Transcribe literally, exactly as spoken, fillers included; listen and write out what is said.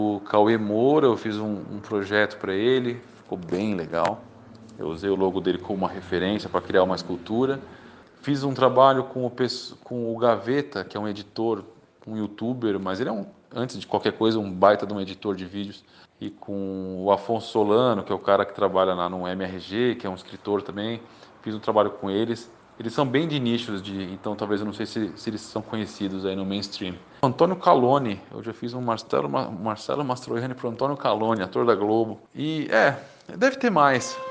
O Cauê Moura, eu fiz um, um projeto para ele, ficou bem legal. Eu usei o logo dele como uma referência para criar uma escultura. Fiz um trabalho com o, com o Gaveta, que é um editor, um youtuber, mas ele é um, antes de qualquer coisa, um baita de um editor de vídeos. E com o Afonso Solano, que é o cara que trabalha lá no M R G, que é um escritor também. Fiz um trabalho com eles. Eles são bem de nichos, de, então talvez eu não sei se, se eles são conhecidos aí no mainstream. Antônio Calone, eu já fiz um Marcelo, Marcelo Mastroianni para o Antônio Calone, ator da Globo. E é, deve ter mais.